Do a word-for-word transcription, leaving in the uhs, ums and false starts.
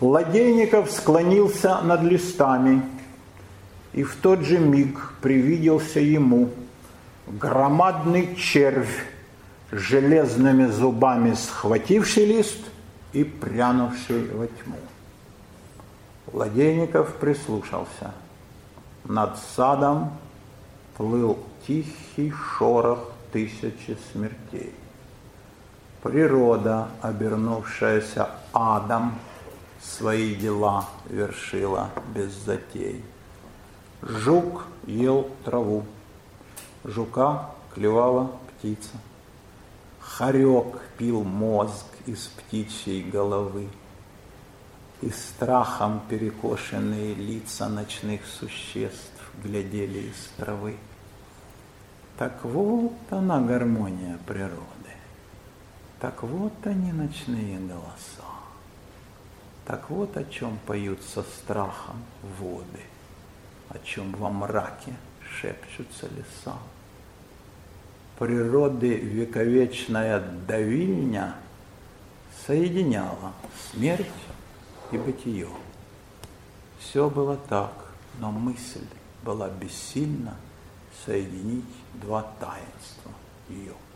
Ладейников склонился над листами, и в тот же миг привиделся ему громадный червь, железными зубами схвативший лист и прянувший во тьму. Ладейников прислушался. Над садом плыл тихий шорох тысячи смертей. Природа, обернувшаяся адом, свои дела вершила без затей. Жук ел траву, жука клевала птица. Хорек пил мозг из птичьей головы, и страхом перекошенные лица ночных существ глядели из травы. Так вот она, гармония природы, так вот они, ночные голоса, так вот о чем поют со страхом воды, о чем во мраке шепчутся леса. Природы вековечная давильня соединяла смерть и бытие. Все было так, но мысль была бессильна соединить два таинства ее.